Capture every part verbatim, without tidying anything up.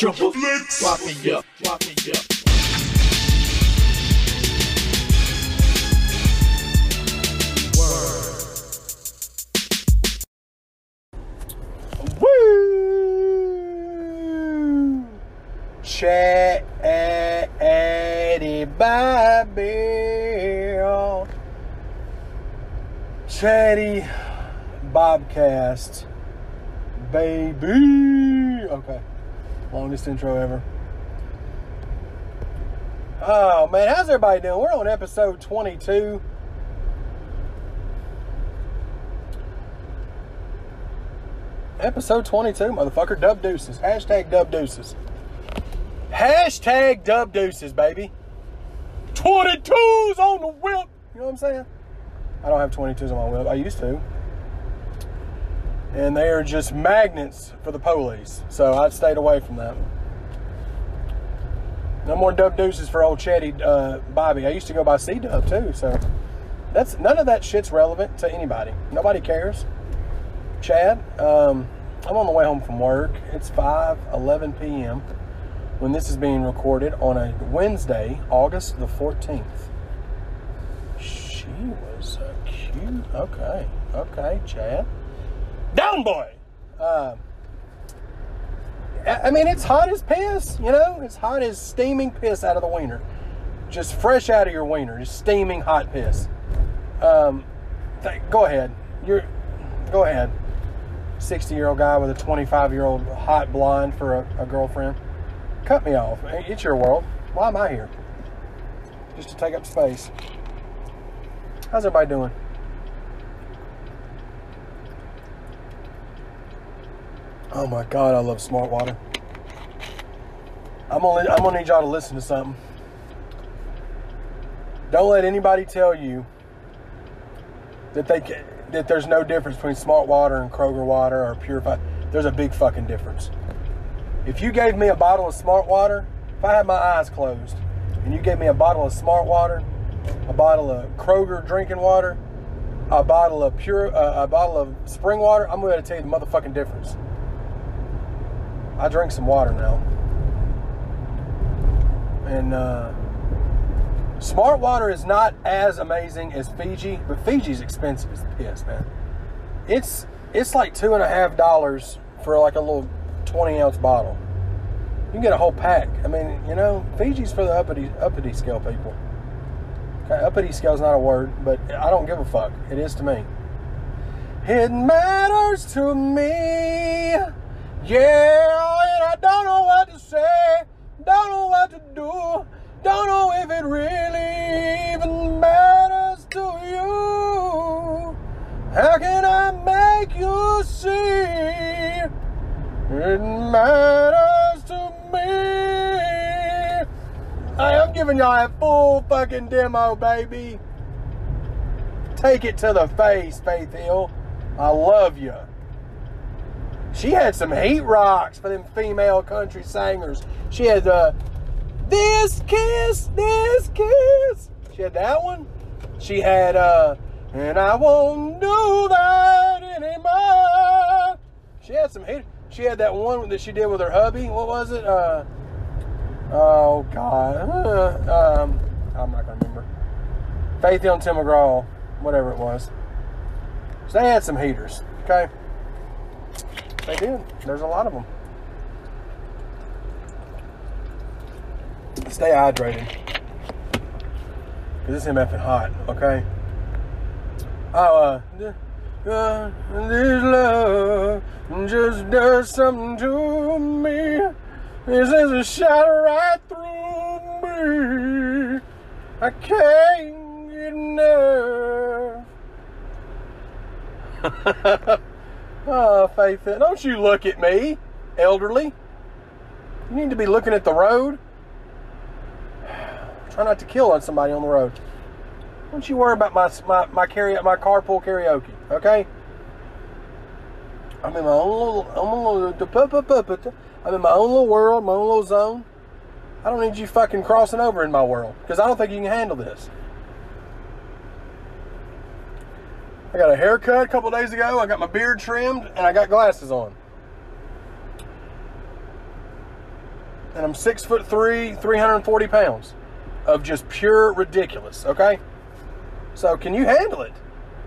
Triple flex. Lock me up, lock me up. Woo! Chatty Bobby. Chatty Bobcast. Baby. Okay. Longest intro ever. Oh, man. How's everybody doing? We're on episode twenty-two. Episode twenty-two, motherfucker. Dub deuces. Hashtag dub deuces. Hashtag dub deuces, baby. twenty-twos on the whip. You know what I'm saying? I don't have twenty-twos on my whip. I used to. And they are just magnets for the police. So I've stayed away from that. No more dub deuces for old Chatty uh, Bobby. I used to go by C-Dub too. So that's none of that shit's relevant to anybody. Nobody cares. Chad, um, I'm on the way home from work. It's five eleven p.m. when this is being recorded on a Wednesday, August the fourteenth. She was uh, cute. Okay. Okay, Chad. Down, boy! Uh, I mean, it's hot as piss, you know? It's hot as steaming piss out of the wiener. Just fresh out of your wiener. Just steaming hot piss. Um, th- go ahead. You're, go ahead. sixty-year-old guy with a twenty-five-year-old hot blonde for a, a girlfriend. Cut me off. It's your world. Why am I here? Just to take up space. How's everybody doing? Oh my God, I love Smart Water. I'm gonna, I'm gonna need y'all to listen to something. Don't let anybody tell you that they can, that there's no difference between Smart Water and Kroger Water or Purified. There's a big fucking difference. If you gave me a bottle of Smart Water, if I had my eyes closed, and you gave me a bottle of Smart Water, a bottle of Kroger drinking water, a bottle of pure, uh, a bottle of spring water, I'm going to tell you the motherfucking difference. I drink some water now. And uh, Smart Water is not as amazing as Fiji, but Fiji's expensive as piss, man. It's it's like two and a half dollars for like a little twenty ounce bottle. You can get a whole pack. I mean, you know, Fiji's for the uppity uppity scale people. Okay, uppity scale is not a word, but I don't give a fuck. It is to me. It matters to me. Yeah, and I don't know what to say, don't know what to do, don't know if it really even matters to you. How can I make you see it matters to me? I am giving y'all a full fucking demo, baby. Take it to the face, Faith Hill. I love you. She had some heat rocks for them female country singers. She had uh, This Kiss, This Kiss. She had that one. She had, uh, And I Won't Do That Anymore. She had some heat. She had that one that she did with her hubby. What was it? Uh, oh, God. Uh, um, I'm not going to remember. Faith Hill and Tim McGraw. Whatever it was. So they had some heaters. Okay. They did. There's a lot of them. Stay hydrated. Because it's M F hot, okay? Oh, uh, uh, this love just does something to me. This is a shot right through me. I can't get enough. Oh, Faith, don't you look at me, elderly. You need to be looking at the road. Try not to kill on somebody on the road. Don't you worry about my my my, carry, my carpool karaoke, okay? I'm in my own little, I'm, a little, I'm in my own little world, my own little zone. I don't need you fucking crossing over in my world, because I don't think you can handle this. I got a haircut a couple days ago. I got my beard trimmed, and I got glasses on. and I'm six foot three, three hundred forty pounds of just pure ridiculous, okay? So can you handle it?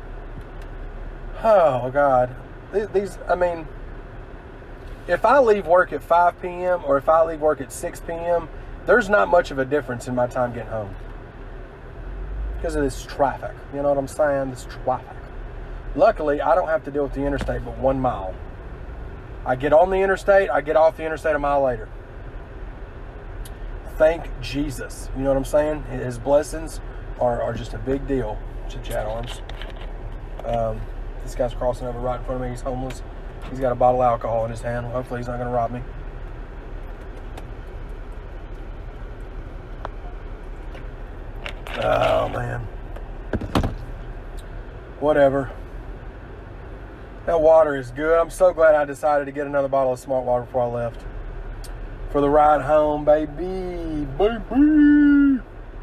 Oh, God. These, these I mean, if I leave work at five p m or if I leave work at six p m, there's not much of a difference in my time getting home. Because of this traffic. You know what I'm saying? This traffic. Luckily, I don't have to deal with the interstate but one mile. I get on the interstate, I get off the interstate a mile later. Thank Jesus. You know what I'm saying? His blessings are, are just a big deal to Chad Arms. Um, this guy's crossing over right in front of me. He's homeless. He's got a bottle of alcohol in his hand. Hopefully he's not going to rob me. Oh, man. Whatever. That water is good. I'm so glad I decided to get another bottle of Smart Water before I left. For the ride home, baby. Baby.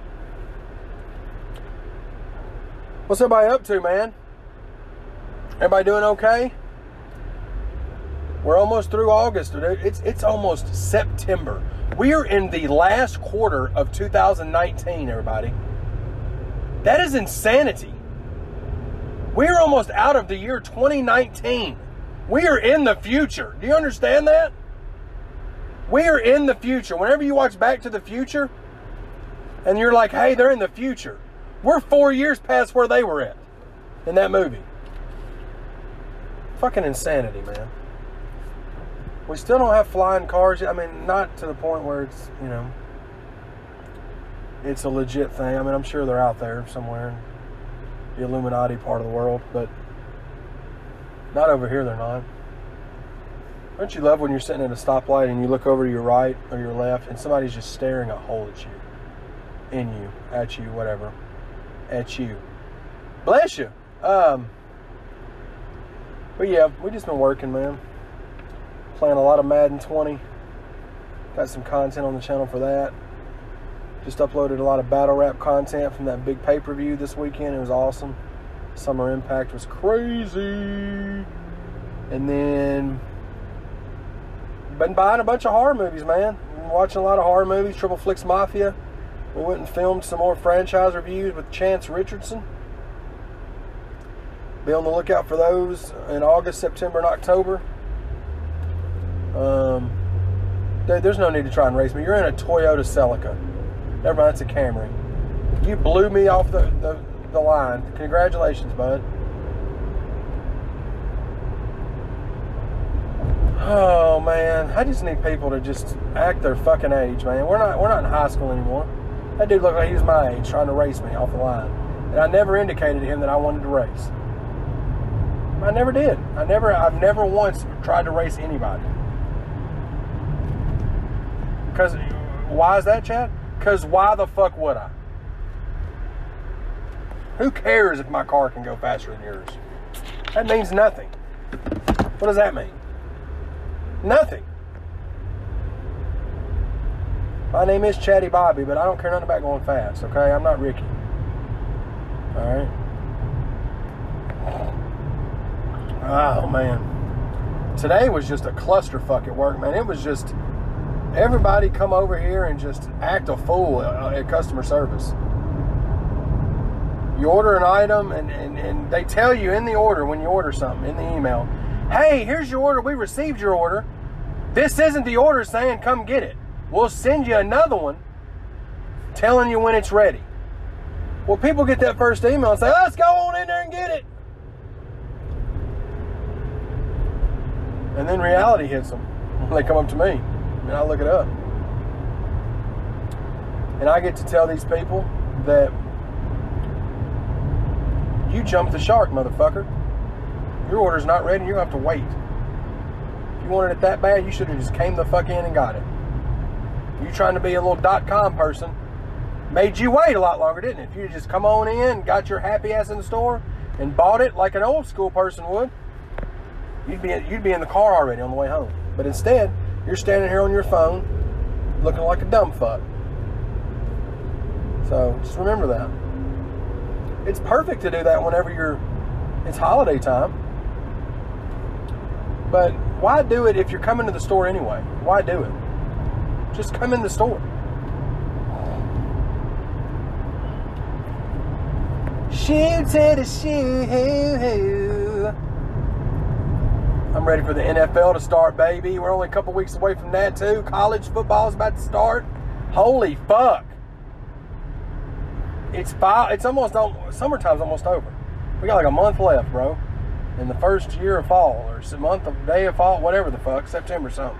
What's everybody up to, man? Everybody doing okay? We're almost through August. It's, it's almost September. We are in the last quarter of two thousand nineteen, everybody. That is insanity. We're almost out of the year twenty nineteen. We are in the future. Do you understand that? We are in the future. Whenever you watch Back to the Future, and you're like, hey, they're in the future. We're four years past where they were at in that movie. Fucking insanity, man. We still don't have flying cars yet. I mean, not to the point where it's, you know, it's a legit thing. I mean, I'm sure they're out there somewhere in the Illuminati part of the world, but not over here, they're not. Don't you love when you're sitting at a stoplight and you look over to your right or your left and somebody's just staring a hole at you, in you, at you, whatever, at you. Bless you. Um, but yeah, we just been working, man. Playing a lot of Madden twenty. Got some content on the channel for that. Just uploaded a lot of battle rap content from that big pay-per-view this weekend. It was awesome. Summer Impact was crazy. And then been buying a bunch of horror movies, man. Been watching a lot of horror movies. Triple Flix Mafia. We went and filmed some more franchise reviews with Chance Richardson. Be on the lookout for those in August, September, and October. Um, dude, there's no need to try and race me. You're in a Toyota Celica. Never mind, it's a Camry. You blew me off the, the, the line. Congratulations, bud. Oh, man. I just need people to just act their fucking age, man. We're not, we're not in high school anymore. That dude looked like he was my age trying to race me off the line. And I never indicated to him that I wanted to race. I never did. I never, I've never once tried to race anybody. Because, why is that, Chad? Because why the fuck would I? Who cares if my car can go faster than yours? That means nothing. What does that mean? Nothing. My name is Chatty Bobby, but I don't care nothing about going fast, okay? I'm not Ricky. Alright? Oh, man. Today was just a clusterfuck at work, man. It was just... everybody come over here and just act a fool at customer service. You order an item and, and, and they tell you in the order, when you order something, in the email, hey, here's your order. We received your order. This isn't the order saying come get it. We'll send you another one telling you when it's ready. Well, people get that first email and say, let's go on in there and get it. And then reality hits them. They come up to me. And I look it up. And I get to tell these people that you jumped the shark, motherfucker. Your order's not ready and you're going to have to wait. If you wanted it that bad, you should have just came the fuck in and got it. You trying to be a little dot-com person made you wait a lot longer, didn't it? If you just come on in, got your happy ass in the store, and bought it like an old school person would, you'd be, you'd be in the car already on the way home. But instead, you're standing here on your phone looking like a dumb fuck. So just remember that. It's perfect to do that whenever you're, it's holiday time. But why do it if you're coming to the store anyway? Why do it? Just come in the store. Shoe to the shoe. I'm ready for the N F L to start, baby. We're only a couple weeks away from that, too. College football is about to start. Holy fuck. It's five. It's almost, summertime's almost over. We got like a month left, bro. In the first year of fall, or month of day of fall, whatever the fuck, September something.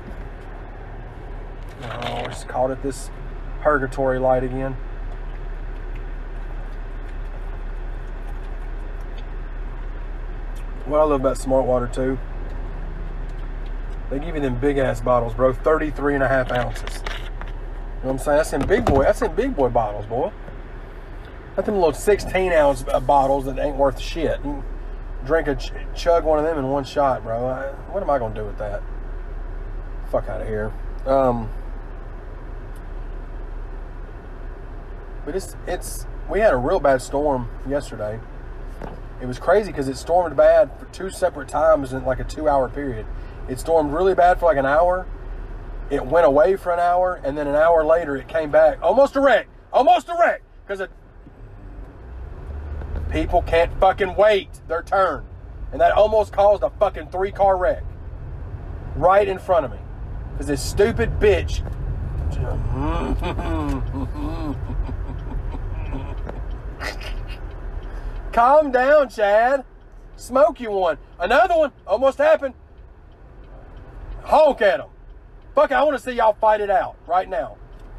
Oh, just called it this purgatory light again. What I love about Smart Water too, they give you them big ass bottles, bro. thirty-three and a half ounces. You know what I'm saying? That's in big boy. That's in big boy bottles, boy. That's them little sixteen ounce bottles that ain't worth shit. You drink a ch chug one of them in one shot, bro. I, what am I gonna do with that? Fuck out of here. Um, but it's it's we had a real bad storm yesterday. It was crazy because it stormed bad for two separate times in like a two hour period. It stormed really bad for like an hour. It went away for an hour, and then an hour later it came back. Almost a wreck. Almost a wreck. Because it people can't fucking wait their turn. And that almost caused a fucking three car wreck. Right in front of me. Because this stupid bitch. Calm down, Chad. Smoke you one. Another one almost happened. Honk at them. Fuck it, I want to see y'all fight it out right now.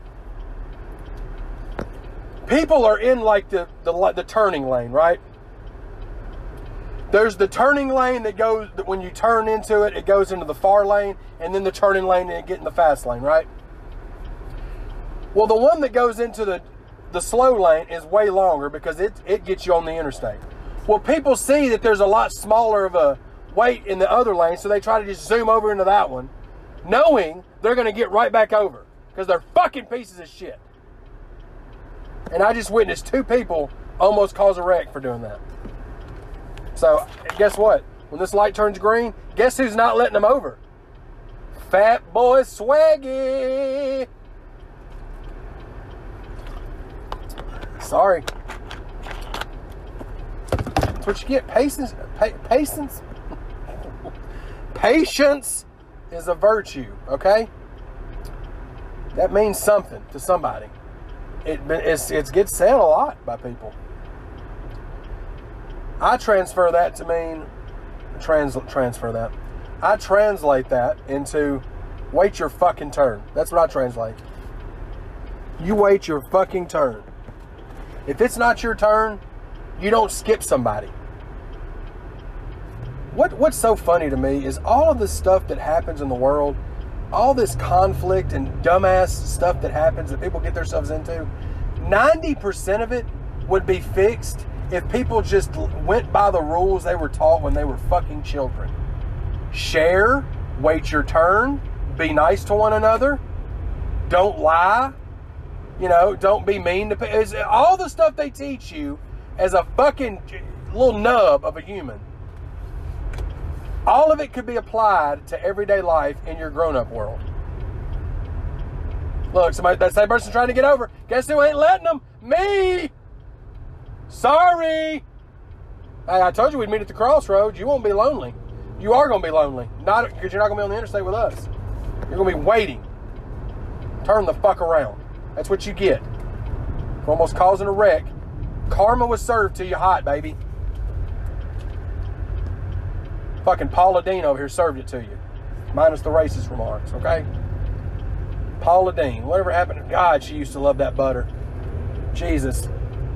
People are in like the, the, the turning lane, right? There's the turning lane that goes, when you turn into it, it goes into the far lane, and then the turning lane and get in the fast lane, right? Well, the one that goes into the The slow lane is way longer because it, it gets you on the interstate. Well, people see that there's a lot smaller of a weight in the other lane, so they try to just zoom over into that one, knowing they're going to get right back over because they're fucking pieces of shit. And I just witnessed two people almost cause a wreck for doing that. So, guess what? When this light turns green, guess who's not letting them over? Fat Boy Swaggy. Sorry. That's what you get. Patience. Pa patience. Patience is a virtue, okay? That means something to somebody. It it's, it gets said a lot by people. I transfer that to mean, trans, transfer that. I translate that into wait your fucking turn. That's what I translate. You wait your fucking turn. If it's not your turn, you don't skip somebody. What What's so funny to me is all of the stuff that happens in the world, all this conflict and dumbass stuff that happens that people get themselves into, ninety percent of it would be fixed if people just went by the rules they were taught when they were fucking children. Share, wait your turn, be nice to one another, don't lie. You know, don't be mean to people. All the stuff they teach you as a fucking little nub of a human. All of it could be applied to everyday life in your grown-up world. Look, somebody, that same person trying to get over. Guess who ain't letting them? Me! Sorry! Hey, I told you we'd meet at the crossroads. You won't be lonely. You are going to be lonely. Not because you're not going to be on the interstate with us. You're going to be waiting. Turn the fuck around. That's what you get for almost causing a wreck. Karma was served to you hot, baby. Fucking Paula Deen over here served it to you. Minus the racist remarks, okay? Paula Deen. Whatever happened to God, she used to love that butter. Jesus.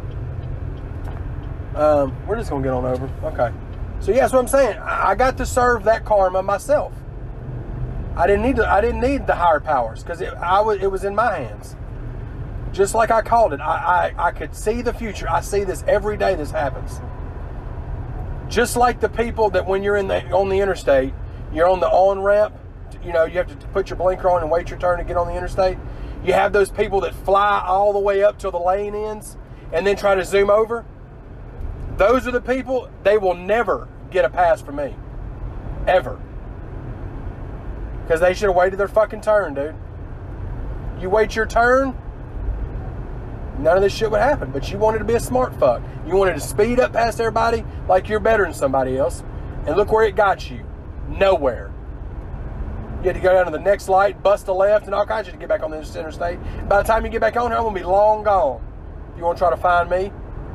Um, we're just going to get on over. Okay. So, yeah, that's what I'm saying. I, I got to serve that karma myself. I didn't need to, I didn't need the higher powers because it, I was, it was in my hands. Just like I called it. I, I, I could see the future. I see this every day this happens. Just like the people that when you're in the, on the interstate, you're on the on-ramp, you know, you have to put your blinker on and wait your turn to get on the interstate. You have those people that fly all the way up till the lane ends and then try to zoom over. Those are the people, they will never get a pass from me. Ever. Because they should have waited their fucking turn, dude. you wait your turn, none of this shit would happen. But you wanted to be a smart fuck. You wanted to speed up past everybody like you're better than somebody else. And look where it got you. Nowhere. You had to go down to the next light, bust a left, and all kinds of shit to get back on the interstate. By the time you get back on here, I'm going to be long gone. You want to try to find me?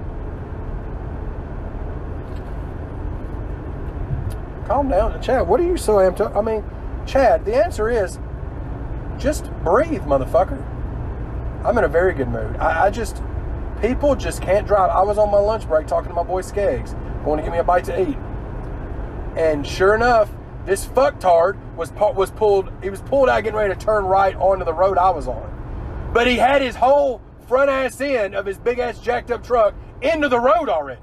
Calm down. Chad, what are you so amped up? I mean, Chad, the answer is just breathe, motherfucker. I'm in a very good mood. I, I just, people just can't drive. I was on my lunch break talking to my boy Skeggs, going to give me a bite to eat. And sure enough, this fucktard was was pulled, he was pulled out getting ready to turn right onto the road I was on. But he had his whole front ass end of his big ass jacked up truck into the road already.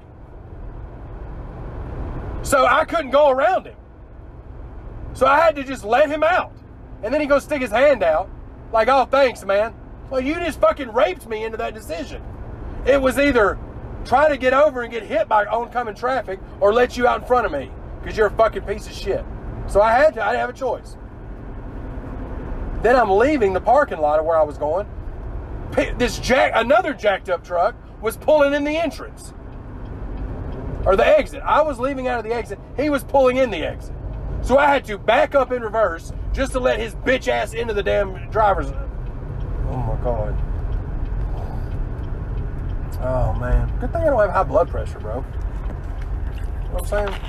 So I couldn't go around him. So I had to just let him out. And then he goes stick his hand out. Like, oh, thanks, man. Well, you just fucking raped me into that decision. It was either try to get over and get hit by oncoming traffic or let you out in front of me because you're a fucking piece of shit. So I had to. I didn't have a choice. Then I'm leaving the parking lot of where I was going. This jack, another jacked up truck was pulling in the entrance. Or the exit. I was leaving out of the exit. He was pulling in the exit. So I had to back up in reverse just to let his bitch ass into the damn driver's. Oh my God. Oh man. Good thing I don't have high blood pressure, bro. You know what I'm saying?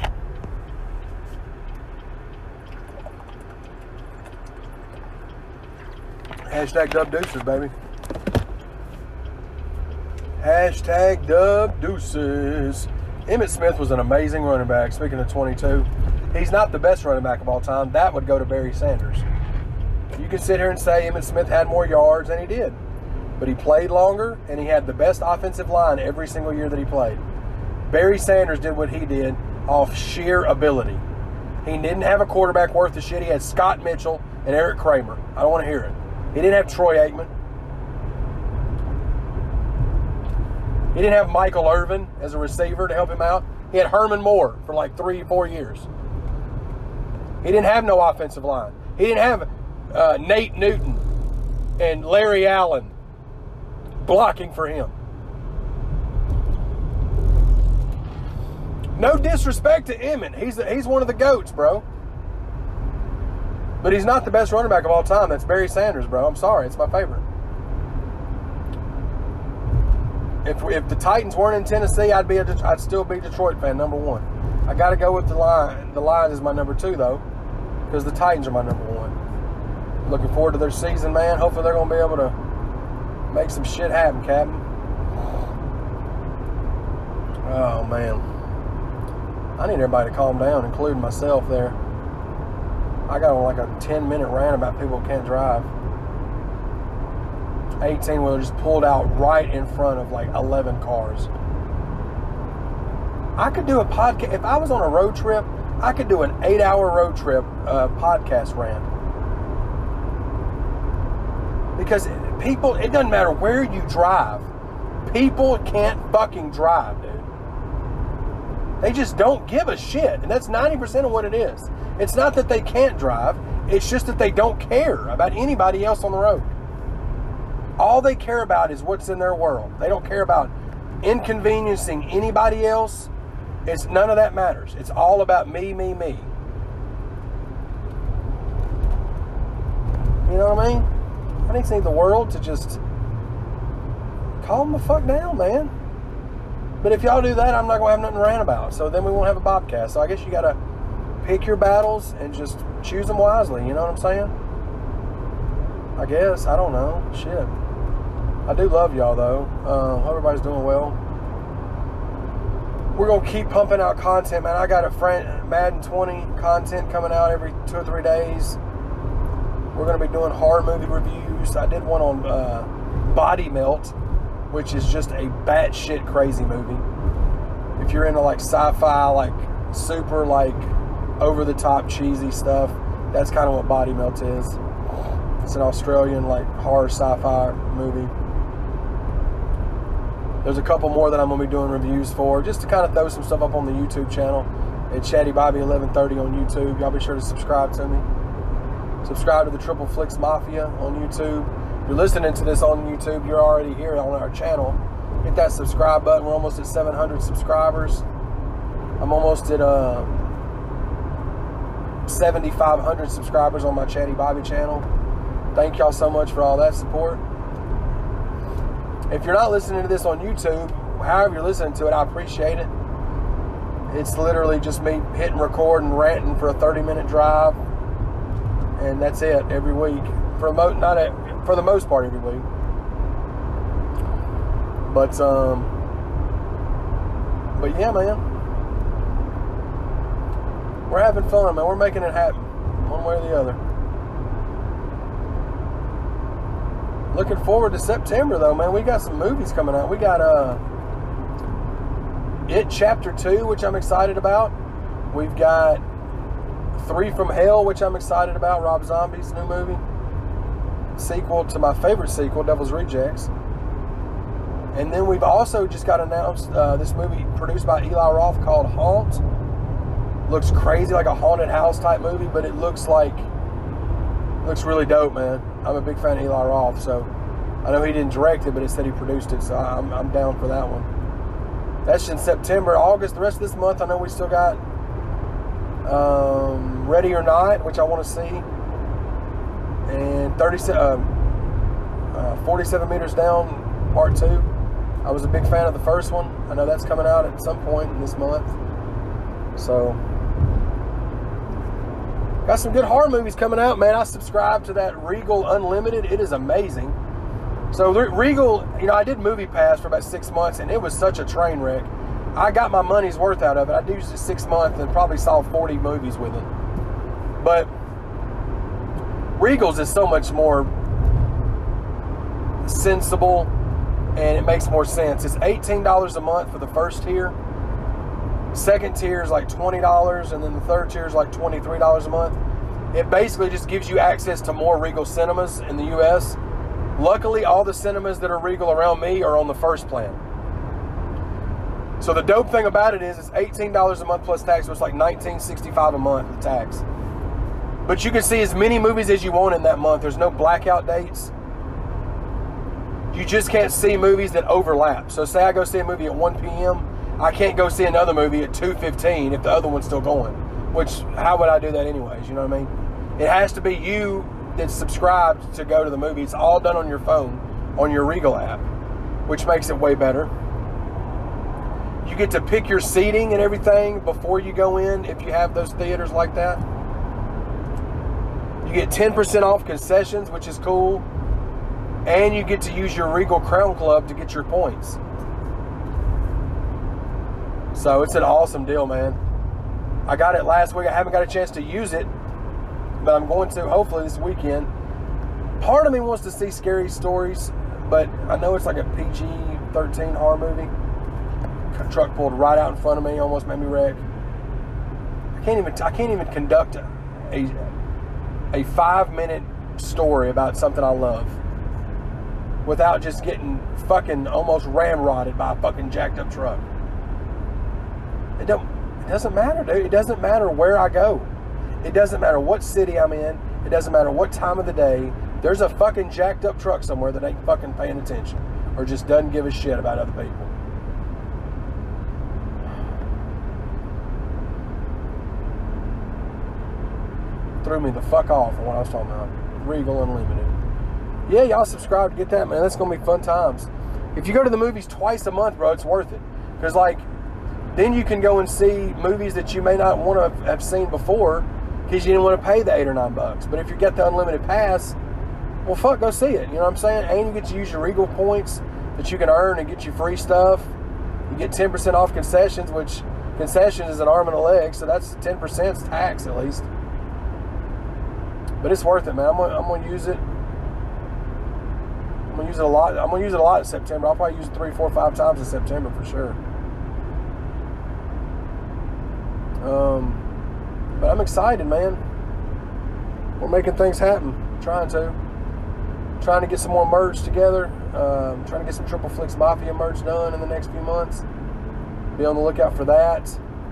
Hashtag dub deuces, baby. Hashtag dub deuces. Emmitt Smith was an amazing running back. Speaking of twenty-two, he's not the best running back of all time. That would go to Barry Sanders. You can sit here and say Emmitt Smith had more yards, and he did. But he played longer, and he had the best offensive line every single year that he played. Barry Sanders did what he did off sheer ability. He didn't have a quarterback worth the shit. He had Scott Mitchell and Eric Kramer. I don't want to hear it. He didn't have Troy Aikman. He didn't have Michael Irvin as a receiver to help him out. He had Herman Moore for like three, four years. He didn't have no offensive line. He didn't have uh, Nate Newton and Larry Allen blocking for him. No disrespect to Emmitt. He's, he's one of the GOATs, bro. But he's not the best running back of all time. That's Barry Sanders, bro. I'm sorry. It's my favorite. If, if the Titans weren't in Tennessee, I'd be a, I'd still be a Detroit fan, number one. I got to go with the Lions. The Lions is my number two, though, because the Titans are my number one. Looking forward to their season, man. Hopefully they're going to be able to make some shit happen, Captain. Oh, man. I need everybody to calm down, including myself there. I got on like a ten minute rant about people who can't drive. eighteen wheeler just pulled out right in front of like eleven cars. I could do a podcast. If I was on a road trip, I could do an eight hour road trip uh, podcast rant. Because people, it doesn't matter where you drive. People can't fucking drive, dude. They just don't give a shit. And that's ninety percent of what it is. It's not that they can't drive. It's just that they don't care about anybody else on the road. All they care about is what's in their world. They don't care about inconveniencing anybody else. It's none of that matters. It's all about me, me, me. You know what I mean? I need to need the world to just calm the fuck down, man. But if y'all do that, I'm not going to have nothing to rant about. So then we won't have a Bobcast. So I guess you got to pick your battles and just choose them wisely. You know what I'm saying? I guess. I don't know. Shit. I do love y'all, though. Uh, hope everybody's doing well. We're going to keep pumping out content, man. I got a friend, Madden twenty content coming out every two or three days. We're going to be doing horror movie reviews. I did one on uh, Body Melt, which is just a batshit crazy movie. If you're into like sci-fi, like super like over-the-top cheesy stuff, that's kind of what Body Melt is. It's an Australian like horror sci-fi movie. There's a couple more that I'm going to be doing reviews for, just to kind of throw some stuff up on the YouTube channel at Chatty Bobby eleven thirty on YouTube. Y'all be sure to subscribe to me. Subscribe to the Triple Flicks Mafia on YouTube. you're listening to this on YouTube, you're already here on our channel. Hit that subscribe button. We're almost at seven hundred subscribers. I'm almost at uh, seventy-five hundred subscribers on my Chatty Bobby channel. Thank y'all so much for all that support. If you're not listening to this on YouTube, however you're listening to it, I appreciate it. It's literally just me hitting record and ranting for a thirty minute drive, and that's it every week. For mo not a, for the most part every week. But um, but yeah, man, we're having fun, man. We're making it happen, one way or the other. Looking forward to September, though, man. We got some movies coming out. We got uh, It Chapter two, which I'm excited about. We've got Three from Hell, which I'm excited about. Rob Zombie's new movie. Sequel to my favorite sequel, Devil's Rejects. And then we've also just got announced uh, this movie produced by Eli Roth called Haunt. Looks crazy, like a haunted house type movie, but it looks like, looks really dope, man. I'm a big fan of Eli Roth, so I know he didn't direct it, but it said he produced it, so I'm, I'm down for that one. That's in September. August, the rest of this month, I know we still got um, Ready or Not, which I want to see, and thirty, uh, uh, forty-seven Meters Down, Part two. I was a big fan of the first one. I know that's coming out at some point in this month. So, got some good horror movies coming out, man. I subscribe to that Regal Unlimited. It is amazing. So Regal, you know, I did Movie Pass for about six months, and it was such a train wreck. I got my money's worth out of it. I used it six months and probably saw forty movies with it. But Regal's is so much more sensible, and it makes more sense. It's eighteen dollars a month for the first tier. Second tier is like twenty dollars, and then the third tier is like twenty-three dollars a month. It basically just gives you access to more Regal cinemas in the U S. Luckily, all the cinemas that are Regal around me are on the first plan. So the dope thing about it is it's eighteen dollars a month plus tax, so it's like nineteen sixty-five a month with tax. But you can see as many movies as you want in that month. There's no blackout dates. You just can't see movies that overlap. So say I go see a movie at one P M, I can't go see another movie at two fifteen if the other one's still going. Which, how would I do that anyways? You know what I mean? It has to be you that's subscribed to go to the movie. It's all done on your phone, on your Regal app, which makes it way better. You get to pick your seating and everything before you go in if you have those theaters like that. You get ten percent off concessions, which is cool. And you get to use your Regal Crown Club to get your points. So it's an awesome deal, man. I got it last week. I haven't got a chance to use it, but I'm going to hopefully this weekend. Part of me wants to see Scary Stories, but I know it's like a P G thirteen horror movie. A truck pulled right out in front of me, almost made me wreck. I can't even I can't even conduct a a five minute story about something I love without just getting fucking almost ramrodded by a fucking jacked up truck. It don't it doesn't matter, dude. It doesn't matter where I go. It doesn't matter what city I'm in. It doesn't matter what time of the day. There's a fucking jacked up truck somewhere that ain't fucking paying attention or just doesn't give a shit about other people. Threw me the fuck off on what I was talking about. Regal Unlimited. Yeah, y'all subscribe to get that, man. That's going to be fun times. If you go to the movies twice a month, bro, it's worth it. Because, like, then you can go and see movies that you may not want to have seen before because you didn't want to pay the eight or nine bucks. But if you get the unlimited pass, well, fuck, go see it. You know what I'm saying? And you get to use your Regal points that you can earn and get you free stuff. You get ten percent off concessions, which concessions is an arm and a leg, so that's ten percent tax at least. But it's worth it, man. I'm gonna, I'm gonna use it. I'm gonna use it a lot. I'm gonna use it a lot in September. I'll probably use it three, four, five times in September for sure. Um, but I'm excited, man. We're making things happen. Trying to. Trying to get some more merch together. Um, trying to get some Triple Flicks Mafia merch done in the next few months. Be on the lookout for that.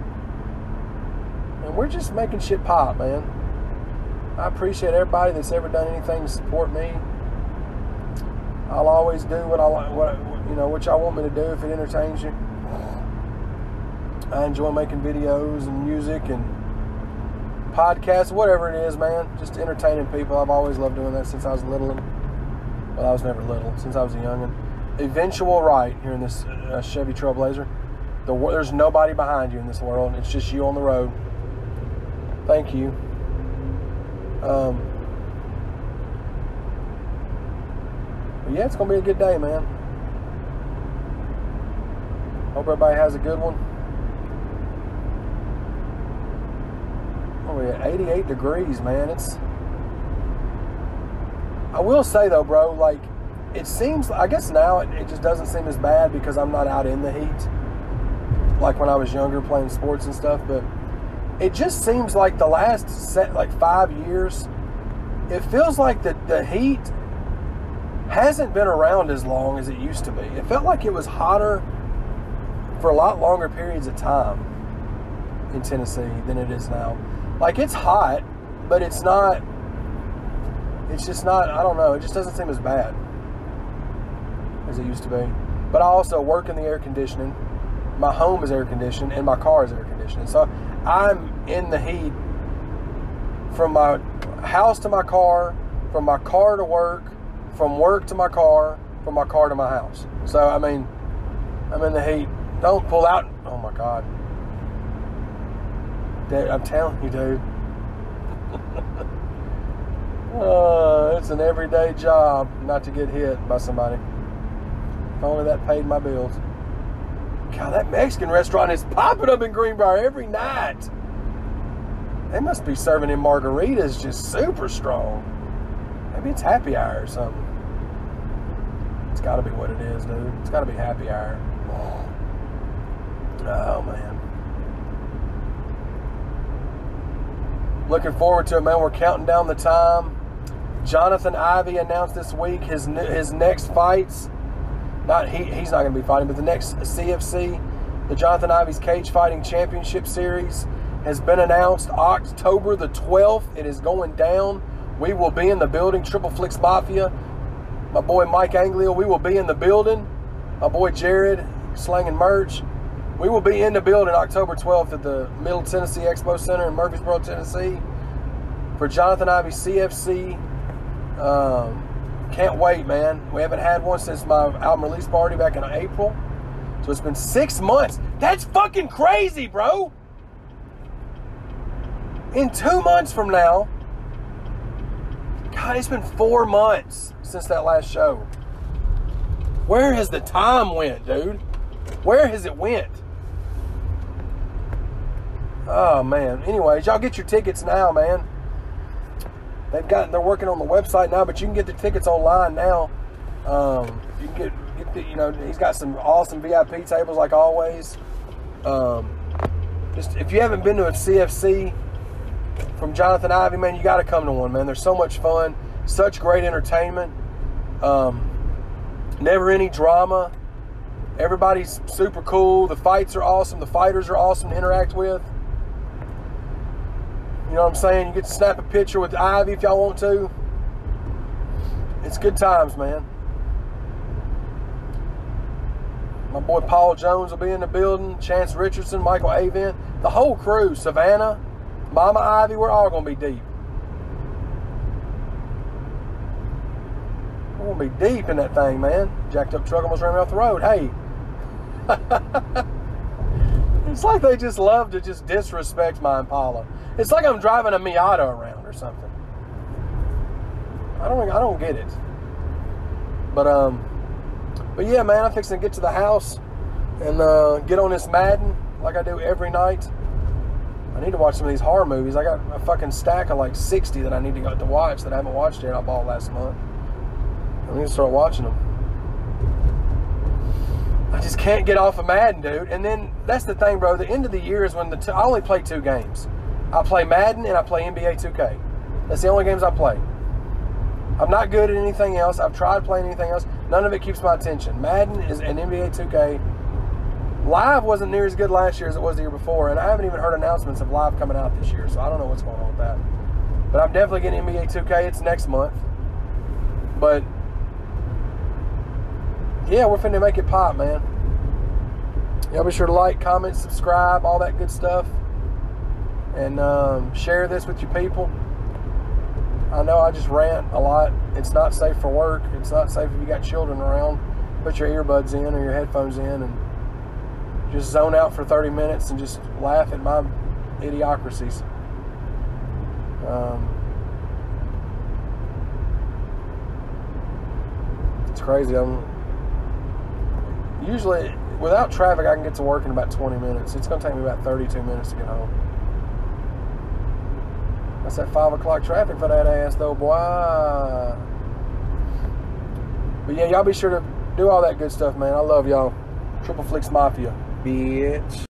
And we're just making shit pop, man. I appreciate everybody that's ever done anything to support me. I'll always do what I like, what you know, what y'all want me to do if it entertains you. I enjoy making videos and music and podcasts, whatever it is, man. Just entertaining people. I've always loved doing that since I was little. Well, I was never little. Since I was a youngin'. Eventual right here in this uh, Chevy Trailblazer. The, there's nobody behind you in this world. It's just you on the road. Thank you. Um, but yeah, it's going to be a good day, man. Hope everybody has a good one. Oh, we're at eighty-eight degrees, man. It's... I will say, though, bro, like, it seems... I guess now it, it just doesn't seem as bad because I'm not out in the heat. Like when I was younger playing sports and stuff, but it just seems like the last set, like five years, it feels like the, the heat hasn't been around as long as it used to be. It felt like it was hotter for a lot longer periods of time in Tennessee than it is now. Like, it's hot, but it's not, it's just not, I don't know, it just doesn't seem as bad as it used to be. But I also work in the air conditioning. My home is air conditioned and my car is air conditioned. So I'm in the heat from my house to my car, from my car to work, from work to my car, from my car to my house. So, I mean, I'm in the heat. Don't pull out. Oh, my God. Dude, I'm telling you, dude. uh, it's an everyday job not to get hit by somebody. If only that paid my bills. God, that Mexican restaurant is popping up in Greenbrier every night. They must be serving him margaritas just super strong. Maybe it's happy hour or something. It's got to be what it is, dude. It's got to be happy hour. Oh, man. Looking forward to it, man. We're counting down the time. Jonathan Ivey announced this week his his next fights. Not he, he's not going to be fighting, but the next C F C, the Jonathan Ivey's Cage Fighting Championship Series, has been announced October the twelfth. It is going down. We will be in the building. Triple Flix Mafia, my boy Mike Anglio, we will be in the building. My boy Jared, slanging merch. We will be in the building October twelfth at the Middle Tennessee Expo Center in Murfreesboro, Tennessee for Jonathan Ivey C F C. Um, Can't wait, man. We haven't had one since my album release party back in April. So it's been six months. That's fucking crazy, bro. In two months from now, God, it's been four months since that last show. Where has the time went, dude? Where has it went? Oh, man. Anyways, y'all get your tickets now, man. They've got, they're working on the website now, but you can get the tickets online now. Um, you can get, get the, you know, he's got some awesome V I P tables like always. Um, just if you haven't been to a C F C from Jonathan Ivey, man, you got to come to one, man. They're so much fun, such great entertainment. Um, never any drama. Everybody's super cool. The fights are awesome. The fighters are awesome to interact with. You know what I'm saying? You get to snap a picture with Ivy if y'all want to. It's good times, man. My boy Paul Jones will be in the building. Chance Richardson, Michael Avent. The whole crew. Savannah, Mama Ivy, we're all going to be deep. We're going to be deep in that thing, man. Jacked up truck almost ran me off the road. Hey. It's like they just love to just disrespect my Impala. It's like I'm driving a Miata around or something. I don't, I don't get it. But um, but yeah, man, I'm fixing to get to the house and uh, get on this Madden like I do every night. I need to watch some of these horror movies. I got a fucking stack of like sixty that I need to go to watch that I haven't watched yet. I bought last month. I need to start watching them. I just can't get off of Madden, dude. And then that's the thing, bro. The end of the year is when the t I only play two games. I play Madden and I play N B A two K. That's the only games I play. I'm not good at anything else. I've tried playing anything else. None of it keeps my attention. Madden is an N B A two K. Live wasn't near as good last year as it was the year before, and I haven't even heard announcements of Live coming out this year, so I don't know what's going on with that. But I'm definitely getting N B A two K. It's next month. But yeah, we're finna make it pop, man. Y'all be sure to like, comment, subscribe, all that good stuff. And um, share this with your people. I know I just rant a lot. It's not safe for work. It's not safe if you got children around. Put your earbuds in or your headphones in and just zone out for thirty minutes and just laugh at my idiocracies. Um, it's crazy. I'm usually, without traffic, I can get to work in about twenty minutes. It's going to take me about thirty-two minutes to get home. That's that five o'clock traffic for that ass, though, boy. But yeah, y'all be sure to do all that good stuff, man. I love y'all. Triple Flix Mafia, bitch.